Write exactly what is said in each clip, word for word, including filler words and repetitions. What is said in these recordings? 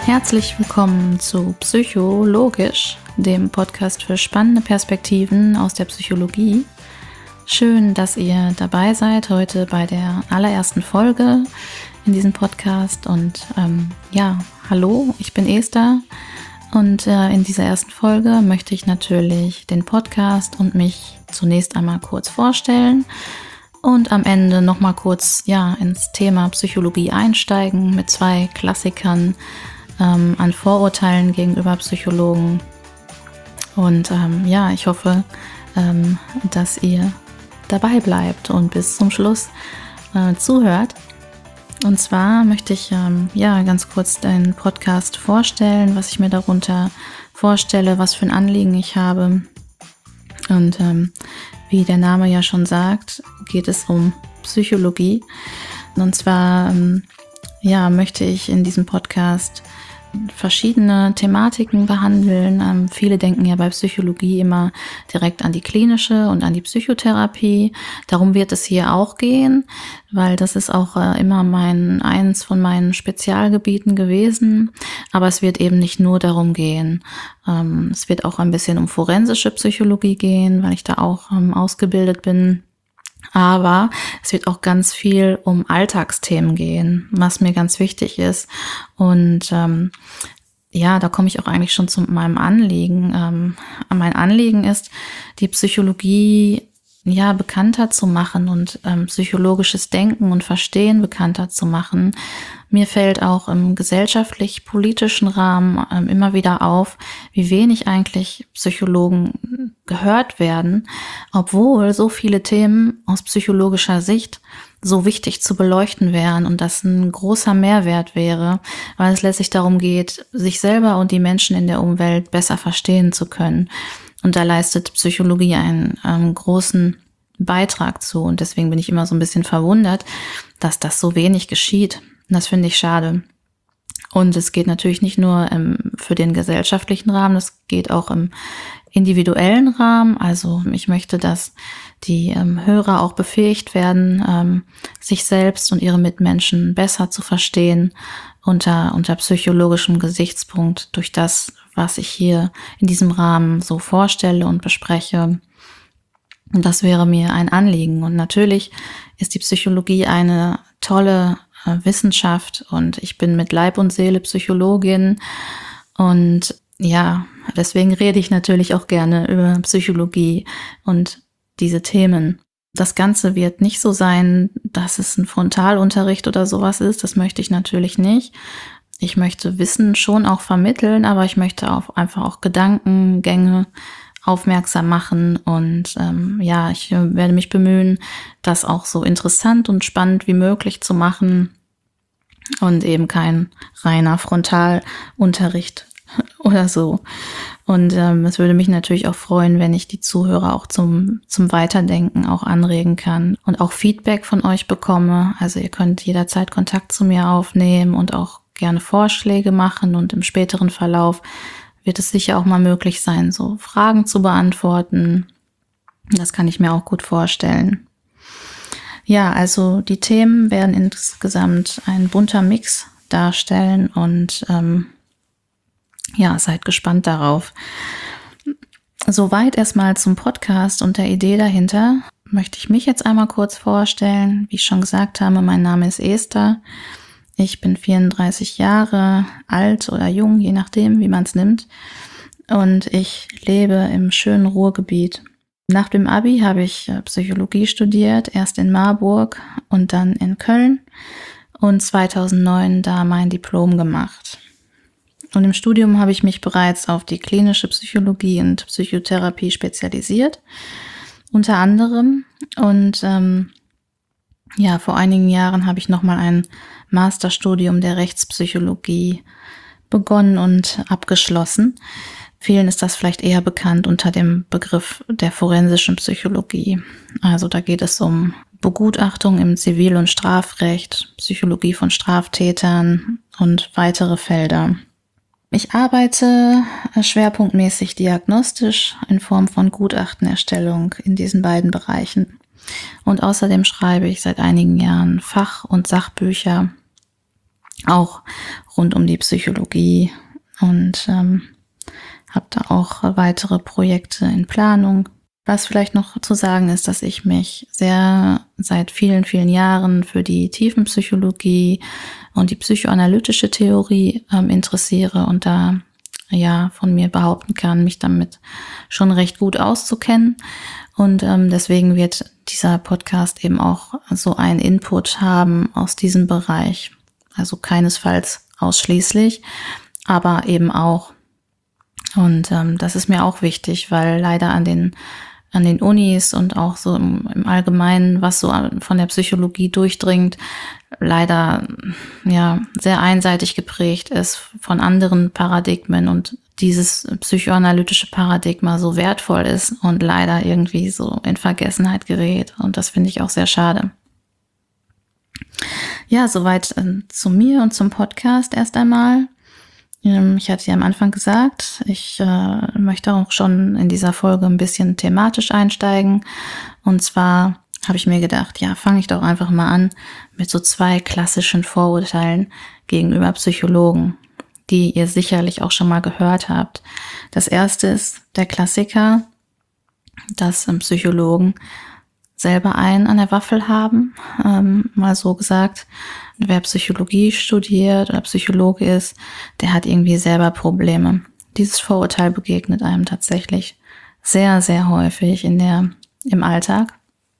Herzlich willkommen zu Psychologisch, dem Podcast für spannende Perspektiven aus der Psychologie. Schön, dass ihr dabei seid heute bei der allerersten Folge in diesem Podcast. Und ähm, ja, hallo, ich bin Esther und äh, in dieser ersten Folge möchte ich natürlich den Podcast und mich zunächst einmal kurz vorstellen und am Ende nochmal kurz ja, ins Thema Psychologie einsteigen mit zwei Klassikern ähm, an Vorurteilen gegenüber Psychologen. Und ähm, ja, ich hoffe, ähm, dass ihr dabei bleibt und bis zum Schluss äh, zuhört. Und zwar möchte ich ähm, ja ganz kurz den Podcast vorstellen, was ich mir darunter vorstelle, was für ein Anliegen ich habe. Und ähm, wie der Name ja schon sagt, geht es um Psychologie. Und zwar ähm, ja, möchte ich in diesem Podcast verschiedene Thematiken behandeln. Ähm, viele denken ja bei Psychologie immer direkt an die klinische und an die Psychotherapie. Darum wird es hier auch gehen, weil das ist auch äh, immer mein eins von meinen Spezialgebieten gewesen. Aber es wird eben nicht nur darum gehen. Ähm, es wird auch ein bisschen um forensische Psychologie gehen, weil ich da auch ähm, ausgebildet bin. Aber es wird auch ganz viel um Alltagsthemen gehen, was mir ganz wichtig ist. Und ähm, ja, da komme ich auch eigentlich schon zu meinem Anliegen. Ähm, mein Anliegen ist, die Psychologie ja bekannter zu machen und ähm, psychologisches Denken und Verstehen bekannter zu machen. Mir fällt auch im gesellschaftlich-politischen Rahmen ähm, immer wieder auf, wie wenig eigentlich Psychologen gehört werden, obwohl so viele Themen aus psychologischer Sicht so wichtig zu beleuchten wären und das ein großer Mehrwert wäre, weil es letztlich darum geht, sich selber und die Menschen in der Umwelt besser verstehen zu können. Und da leistet Psychologie einen, einen großen Beitrag zu. Und deswegen bin ich immer so ein bisschen verwundert, dass das so wenig geschieht. Und das finde ich schade. Und es geht natürlich nicht nur ähm, für den gesellschaftlichen Rahmen, es geht auch im individuellen Rahmen. Also ich möchte, dass die ähm, Hörer auch befähigt werden, ähm, sich selbst und ihre Mitmenschen besser zu verstehen unter, unter psychologischem Gesichtspunkt durch das, was ich hier in diesem Rahmen so vorstelle und bespreche. Und das wäre mir ein Anliegen. Und natürlich ist die Psychologie eine tolle äh, Wissenschaft und ich bin mit Leib und Seele Psychologin. Und ja, deswegen rede ich natürlich auch gerne über Psychologie und diese Themen. Das Ganze wird nicht so sein, dass es ein Frontalunterricht oder sowas ist. Das möchte ich natürlich nicht. Ich möchte Wissen schon auch vermitteln, aber ich möchte auch einfach auch Gedankengänge aufmerksam machen. Und ähm, ja, ich werde mich bemühen, das auch so interessant und spannend wie möglich zu machen und eben kein reiner Frontalunterricht oder so. Und ähm, es würde mich natürlich auch freuen, wenn ich die Zuhörer auch zum zum Weiterdenken auch anregen kann und auch Feedback von euch bekomme. Also ihr könnt jederzeit Kontakt zu mir aufnehmen und auch gerne Vorschläge machen und im späteren Verlauf wird es sicher auch mal möglich sein, so Fragen zu beantworten. Das kann ich mir auch gut vorstellen. Ja, also die Themen werden insgesamt ein bunter Mix darstellen und ähm, ja, seid gespannt darauf. Soweit erstmal zum Podcast und der Idee dahinter. Möchte ich mich jetzt einmal kurz vorstellen. Wie ich schon gesagt habe, mein Name ist Esther. Ich bin vierunddreißig Jahre alt oder jung, je nachdem, wie man es nimmt. Und ich lebe im schönen Ruhrgebiet. Nach dem Abi habe ich Psychologie studiert, erst in Marburg und dann in Köln und zweitausendneun da mein Diplom gemacht. Und im Studium habe ich mich bereits auf die klinische Psychologie und Psychotherapie spezialisiert, unter anderem. Und ähm, ja, vor einigen Jahren habe ich nochmal ein Masterstudium der Rechtspsychologie begonnen und abgeschlossen. Vielen ist das vielleicht eher bekannt unter dem Begriff der forensischen Psychologie. Also da geht es um Begutachtung im Zivil- und Strafrecht, Psychologie von Straftätern und weitere Felder. Ich arbeite schwerpunktmäßig diagnostisch in Form von Gutachtenerstellung in diesen beiden Bereichen. Und außerdem schreibe ich seit einigen Jahren Fach- und Sachbücher auch rund um die Psychologie und ähm, habe da auch weitere Projekte in Planung. Was vielleicht noch zu sagen ist, dass ich mich sehr seit vielen, vielen Jahren für die Tiefenpsychologie und die psychoanalytische Theorie ähm, interessiere und da ja von mir behaupten kann, mich damit schon recht gut auszukennen. Und ähm, deswegen wird dieser Podcast eben auch so einen Input haben aus diesem Bereich. Also keinesfalls ausschließlich, aber eben auch. Und ähm, das ist mir auch wichtig, weil leider an den an den Unis und auch so im, im Allgemeinen, was so von der Psychologie durchdringt, leider ja sehr einseitig geprägt ist von anderen Paradigmen und dieses psychoanalytische Paradigma so wertvoll ist und leider irgendwie so in Vergessenheit gerät. Und das finde ich auch sehr schade. Ja, soweit äh, zu mir und zum Podcast erst einmal. Ich hatte ja am Anfang gesagt, ich äh, möchte auch schon in dieser Folge ein bisschen thematisch einsteigen. Und zwar habe ich mir gedacht, ja, fange ich doch einfach mal an mit so zwei klassischen Vorurteilen gegenüber Psychologen, die ihr sicherlich auch schon mal gehört habt. Das erste ist der Klassiker, dass ähm, Psychologen selber einen an der Waffel haben, ähm, mal so gesagt. Wer Psychologie studiert oder Psychologe ist, der hat irgendwie selber Probleme. Dieses Vorurteil begegnet einem tatsächlich sehr, sehr häufig in der, im Alltag.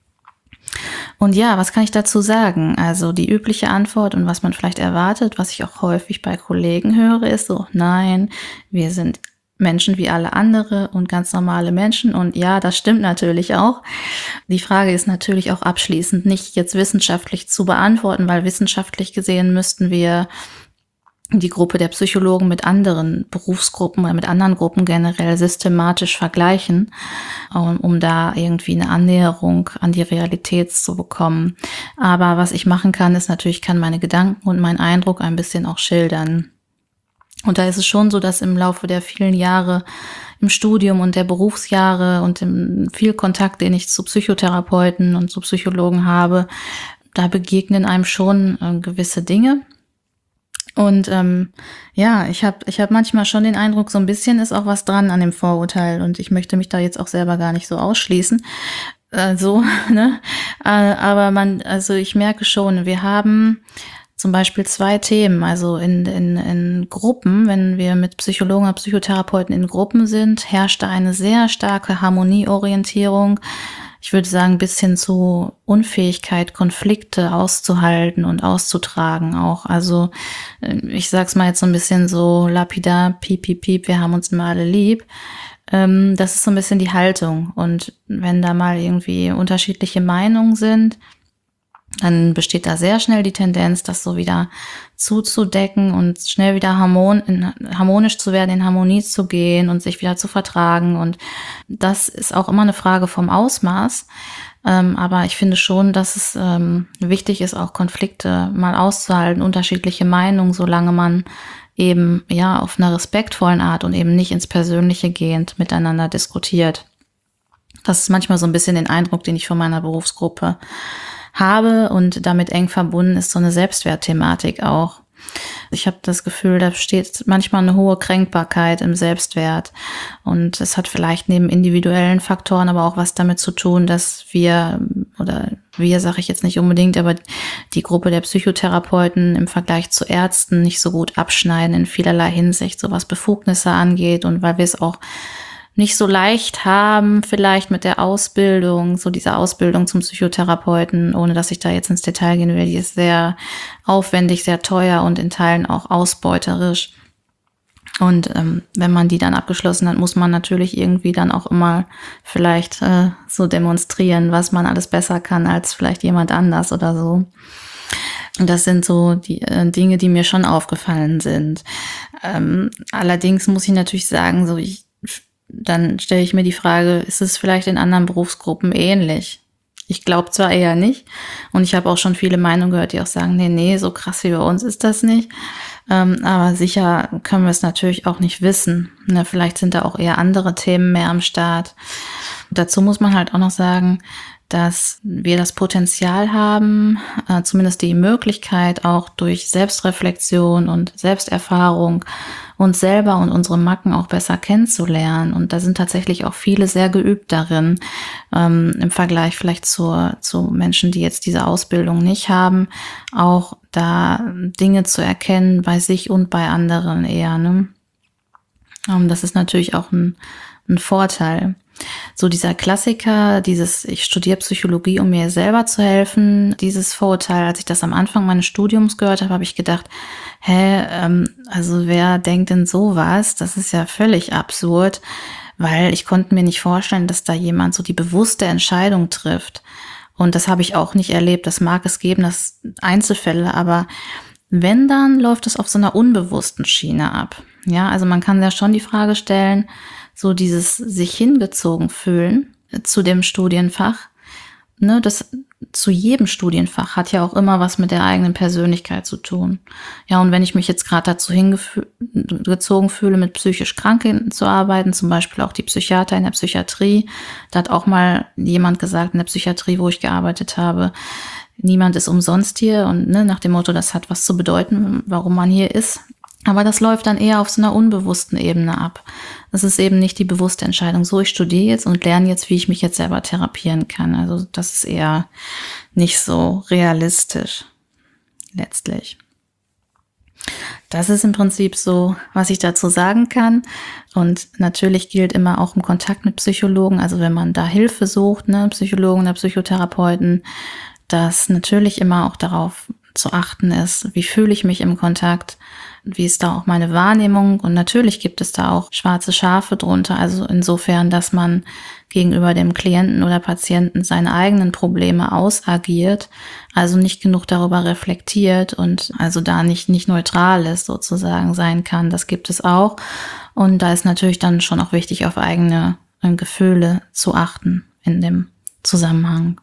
Und ja, was kann ich dazu sagen? Also die übliche Antwort und was man vielleicht erwartet, was ich auch häufig bei Kollegen höre, ist so, nein, wir sind Menschen wie alle andere und ganz normale Menschen. Und ja, das stimmt natürlich auch. Die Frage ist natürlich auch abschließend nicht jetzt wissenschaftlich zu beantworten, weil wissenschaftlich gesehen müssten wir die Gruppe der Psychologen mit anderen Berufsgruppen oder mit anderen Gruppen generell systematisch vergleichen, um, um da irgendwie eine Annäherung an die Realität zu bekommen. Aber was ich machen kann, ist natürlich, ich kann meine Gedanken und meinen Eindruck ein bisschen auch schildern. Und da ist es schon so, dass im Laufe der vielen Jahre im Studium und der Berufsjahre und im viel Kontakt, den ich zu Psychotherapeuten und zu Psychologen habe, da begegnen einem schon äh, gewisse Dinge. Und ähm, ja, ich habe ich hab manchmal schon den Eindruck, so ein bisschen ist auch was dran an dem Vorurteil. Und ich möchte mich da jetzt auch selber gar nicht so ausschließen. Äh, so, ne? Äh, aber man, also ich merke schon, wir haben zum Beispiel zwei Themen, also in, in, in Gruppen, wenn wir mit Psychologen oder Psychotherapeuten in Gruppen sind, herrscht da eine sehr starke Harmonieorientierung. Ich würde sagen, bis hin zu Unfähigkeit, Konflikte auszuhalten und auszutragen auch. Also ich sag's mal jetzt so ein bisschen so lapidar, piep, piep, piep, wir haben uns immer alle lieb. Das ist so ein bisschen die Haltung. Und wenn da mal irgendwie unterschiedliche Meinungen sind, dann besteht da sehr schnell die Tendenz, das so wieder zuzudecken und schnell wieder harmon- in, harmonisch zu werden, in Harmonie zu gehen und sich wieder zu vertragen. Und das ist auch immer eine Frage vom Ausmaß. Ähm, aber ich finde schon, dass es ähm, wichtig ist, auch Konflikte mal auszuhalten, unterschiedliche Meinungen, solange man eben ja auf einer respektvollen Art und eben nicht ins Persönliche gehend miteinander diskutiert. Das ist manchmal so ein bisschen den Eindruck, den ich von meiner Berufsgruppe habe, und damit eng verbunden ist so eine Selbstwertthematik auch. Ich habe das Gefühl, da steht manchmal eine hohe Kränkbarkeit im Selbstwert, und es hat vielleicht neben individuellen Faktoren aber auch was damit zu tun, dass wir, oder wir sage ich jetzt nicht unbedingt, aber die Gruppe der Psychotherapeuten im Vergleich zu Ärzten nicht so gut abschneiden in vielerlei Hinsicht, so was Befugnisse angeht, und weil wir es auch nicht so leicht haben, vielleicht mit der Ausbildung, so diese Ausbildung zum Psychotherapeuten, ohne dass ich da jetzt ins Detail gehen will, die ist sehr aufwendig, sehr teuer und in Teilen auch ausbeuterisch. Und ähm, wenn man die dann abgeschlossen hat, muss man natürlich irgendwie dann auch immer vielleicht äh, so demonstrieren, was man alles besser kann als vielleicht jemand anders oder so. Und das sind so die äh, Dinge, die mir schon aufgefallen sind. Ähm, allerdings muss ich natürlich sagen, so ich dann stelle ich mir die Frage, ist es vielleicht in anderen Berufsgruppen ähnlich? Ich glaube zwar eher nicht, und ich habe auch schon viele Meinungen gehört, die auch sagen, nee, nee, so krass wie bei uns ist das nicht. Ähm, aber sicher können wir es natürlich auch nicht wissen. Ne, vielleicht sind da auch eher andere Themen mehr am Start. Dazu muss man halt auch noch sagen, dass wir das Potenzial haben, äh, zumindest die Möglichkeit, auch durch Selbstreflexion und Selbsterfahrung uns selber und unsere Macken auch besser kennenzulernen. Und da sind tatsächlich auch viele sehr geübt darin, ähm, im Vergleich vielleicht zur, zu Menschen, die jetzt diese Ausbildung nicht haben, auch da Dinge zu erkennen bei sich und bei anderen eher, ne? Ähm, das ist natürlich auch ein, ein Vorteil. So dieser Klassiker, dieses ich studiere Psychologie, um mir selber zu helfen, dieses Vorurteil, als ich das am Anfang meines Studiums gehört habe, habe ich gedacht, hä, ähm, also wer denkt denn sowas? Das ist ja völlig absurd, weil ich konnte mir nicht vorstellen, dass da jemand so die bewusste Entscheidung trifft. Und das habe ich auch nicht erlebt. Das mag es geben, das Einzelfälle, aber wenn, dann läuft es auf so einer unbewussten Schiene ab. Ja, also man kann ja schon die Frage stellen, so dieses sich hingezogen fühlen zu dem Studienfach, ne, das zu jedem Studienfach hat ja auch immer was mit der eigenen Persönlichkeit zu tun. Ja, und wenn ich mich jetzt gerade dazu hingezogen fühle, mit psychisch Kranken zu arbeiten, zum Beispiel auch die Psychiater in der Psychiatrie, da hat auch mal jemand gesagt in der Psychiatrie, wo ich gearbeitet habe, niemand ist umsonst hier und ne, nach dem Motto, das hat was zu bedeuten, warum man hier ist. Aber das läuft dann eher auf so einer unbewussten Ebene ab. Das ist eben nicht die bewusste Entscheidung. So, ich studiere jetzt und lerne jetzt, wie ich mich jetzt selber therapieren kann. Also das ist eher nicht so realistisch letztlich. Das ist im Prinzip so, was ich dazu sagen kann. Und natürlich gilt immer auch im Kontakt mit Psychologen, also wenn man da Hilfe sucht, ne, Psychologen oder Psychotherapeuten, dass natürlich immer auch darauf zu achten ist, wie fühle ich mich im Kontakt, wie ist da auch meine Wahrnehmung, und natürlich gibt es da auch schwarze Schafe drunter, also insofern, dass man gegenüber dem Klienten oder Patienten seine eigenen Probleme ausagiert, also nicht genug darüber reflektiert und also da nicht, nicht neutral ist sozusagen sein kann, das gibt es auch, und da ist natürlich dann schon auch wichtig, auf eigene äh, Gefühle zu achten in dem Zusammenhang.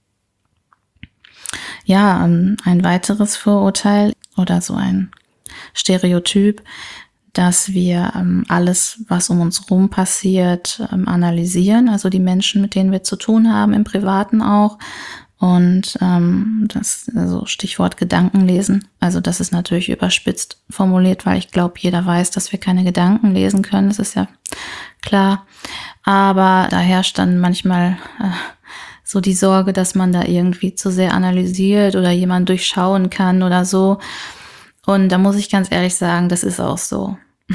Ja, ein weiteres Vorurteil oder so ein Stereotyp, dass wir ähm, alles, was um uns rum passiert, ähm, analysieren, also die Menschen, mit denen wir zu tun haben, im Privaten auch. Und ähm, das, also Stichwort Gedankenlesen, also das ist natürlich überspitzt formuliert, weil ich glaube, jeder weiß, dass wir keine Gedanken lesen können, das ist ja klar. Aber da herrscht dann manchmal äh, so die Sorge, dass man da irgendwie zu sehr analysiert oder jemand durchschauen kann oder so. Und da muss ich ganz ehrlich sagen, das ist auch so.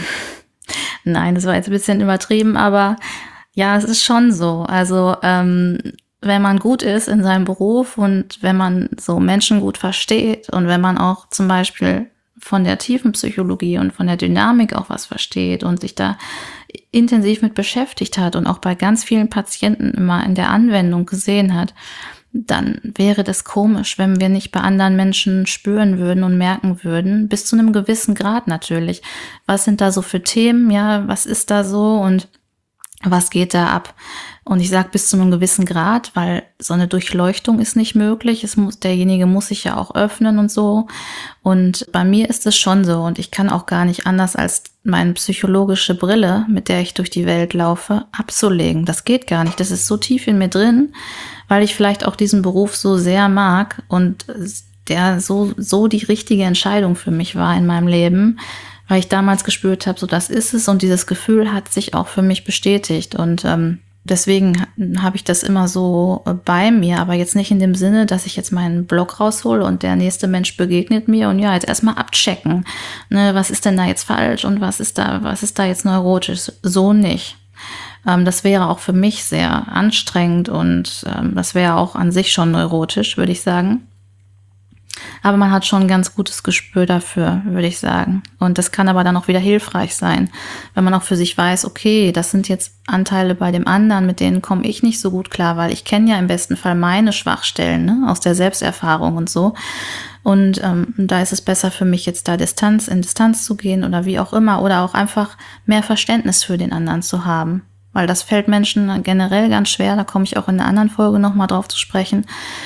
Nein, das war jetzt ein bisschen übertrieben, aber ja, es ist schon so. Also ähm, wenn man gut ist in seinem Beruf und wenn man so Menschen gut versteht und wenn man auch zum Beispiel von der tiefen Psychologie und von der Dynamik auch was versteht und sich da intensiv mit beschäftigt hat und auch bei ganz vielen Patienten immer in der Anwendung gesehen hat, dann wäre das komisch, wenn wir nicht bei anderen Menschen spüren würden und merken würden, bis zu einem gewissen Grad natürlich. Was sind da so für Themen, ja, was ist da so und was geht da ab? Und ich sage bis zu einem gewissen Grad, weil so eine Durchleuchtung ist nicht möglich. Es muss, derjenige muss sich ja auch öffnen und so. Und bei mir ist es schon so. Und ich kann auch gar nicht anders, als meine psychologische Brille, mit der ich durch die Welt laufe, abzulegen. Das geht gar nicht. Das ist so tief in mir drin, weil ich vielleicht auch diesen Beruf so sehr mag und der so, so die richtige Entscheidung für mich war in meinem Leben, weil ich damals gespürt habe, so das ist es, und dieses Gefühl hat sich auch für mich bestätigt und ähm, deswegen habe ich das immer so bei mir, aber jetzt nicht in dem Sinne, dass ich jetzt meinen Blog raushole und der nächste Mensch begegnet mir und ja, jetzt erstmal abchecken, ne, was ist denn da jetzt falsch und was ist da, was ist da jetzt neurotisch, so nicht. Ähm, das wäre auch für mich sehr anstrengend und ähm, das wäre auch an sich schon neurotisch, würde ich sagen. Aber man hat schon ein ganz gutes Gespür dafür, würde ich sagen. Und das kann aber dann auch wieder hilfreich sein, wenn man auch für sich weiß, okay, das sind jetzt Anteile bei dem anderen, mit denen komme ich nicht so gut klar, weil ich kenne ja im besten Fall meine Schwachstellen, ne, aus der Selbsterfahrung und so. Und ähm, da ist es besser für mich jetzt da Distanz in Distanz zu gehen oder wie auch immer oder auch einfach mehr Verständnis für den anderen zu haben. Weil das fällt Menschen generell ganz schwer, da komme ich auch in einer anderen Folge nochmal drauf zu sprechen.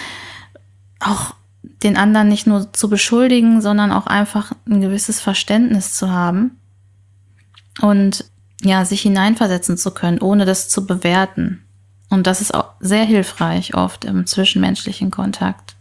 Auch den anderen nicht nur zu beschuldigen, sondern auch einfach ein gewisses Verständnis zu haben und ja, sich hineinversetzen zu können, ohne das zu bewerten. Und das ist auch sehr hilfreich oft im zwischenmenschlichen Kontakt.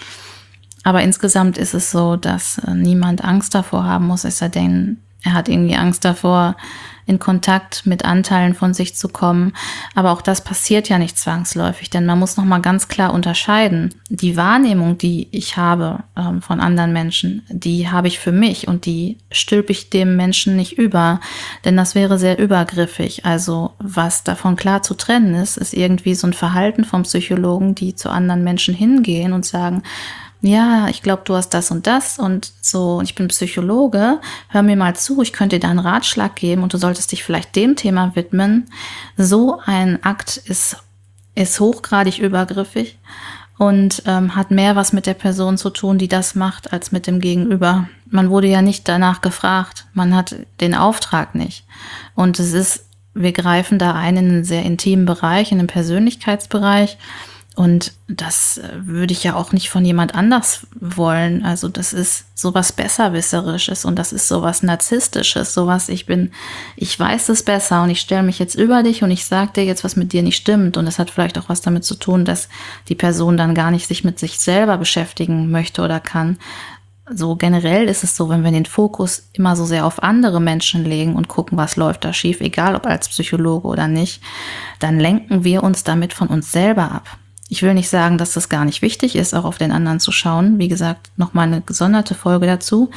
Aber insgesamt ist es so, dass äh, niemand Angst davor haben muss, es sei denn, er hat irgendwie Angst davor, in Kontakt mit Anteilen von sich zu kommen. Aber auch das passiert ja nicht zwangsläufig, denn man muss nochmal ganz klar unterscheiden. Die Wahrnehmung, die ich habe ähm, von anderen Menschen, die habe ich für mich und die stülpe ich dem Menschen nicht über, denn das wäre sehr übergriffig. Also was davon klar zu trennen ist, ist irgendwie so ein Verhalten vom Psychologen, die zu anderen Menschen hingehen und sagen, ja, ich glaube, du hast das und das und so, ich bin Psychologe, hör mir mal zu, ich könnte dir da einen Ratschlag geben und du solltest dich vielleicht dem Thema widmen. So ein Akt ist, ist hochgradig übergriffig und ähm, hat mehr was mit der Person zu tun, die das macht, als mit dem Gegenüber. Man wurde ja nicht danach gefragt, man hat den Auftrag nicht. Und es ist, wir greifen da ein in einen sehr intimen Bereich, in den Persönlichkeitsbereich. Und das würde ich ja auch nicht von jemand anders wollen. Also das ist sowas Besserwisserisches und das ist sowas Narzisstisches, sowas, ich bin, ich weiß es besser und ich stelle mich jetzt über dich und ich sage dir jetzt, was mit dir nicht stimmt. Und das hat vielleicht auch was damit zu tun, dass die Person dann gar nicht sich mit sich selber beschäftigen möchte oder kann. So generell ist es so, wenn wir den Fokus immer so sehr auf andere Menschen legen und gucken, was läuft da schief, egal ob als Psychologe oder nicht, dann lenken wir uns damit von uns selber ab. Ich will nicht sagen, dass das gar nicht wichtig ist, auch auf den anderen zu schauen. Wie gesagt, nochmal eine gesonderte Folge dazu.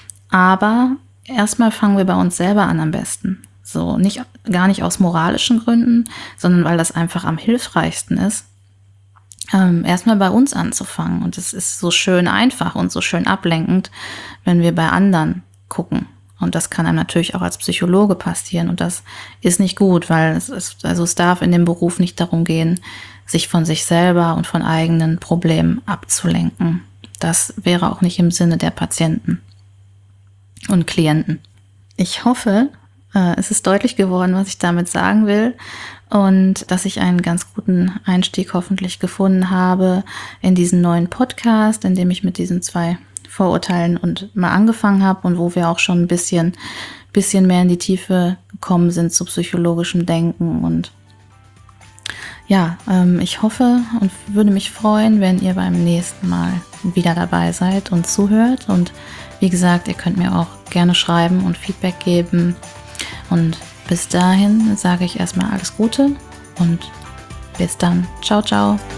Aber erstmal fangen wir bei uns selber an am besten. So, nicht, gar nicht aus moralischen Gründen, sondern weil das einfach am hilfreichsten ist, ähm, erstmal bei uns anzufangen. Und es ist so schön einfach und so schön ablenkend, wenn wir bei anderen gucken. Und das kann einem natürlich auch als Psychologe passieren. Und das ist nicht gut, weil es ist, also es darf in dem Beruf nicht darum gehen, sich von sich selber und von eigenen Problemen abzulenken. Das wäre auch nicht im Sinne der Patienten und Klienten. Ich hoffe, es ist deutlich geworden, was ich damit sagen will und dass ich einen ganz guten Einstieg hoffentlich gefunden habe in diesen neuen Podcast, in dem ich mit diesen zwei Vorurteilen und mal angefangen habe und wo wir auch schon ein bisschen, bisschen mehr in die Tiefe gekommen sind zu psychologischem Denken. Und ja, ähm, ich hoffe und würde mich freuen, wenn ihr beim nächsten Mal wieder dabei seid und zuhört. Und wie gesagt, ihr könnt mir auch gerne schreiben und Feedback geben. Und bis dahin sage ich erstmal alles Gute und bis dann. Ciao, ciao.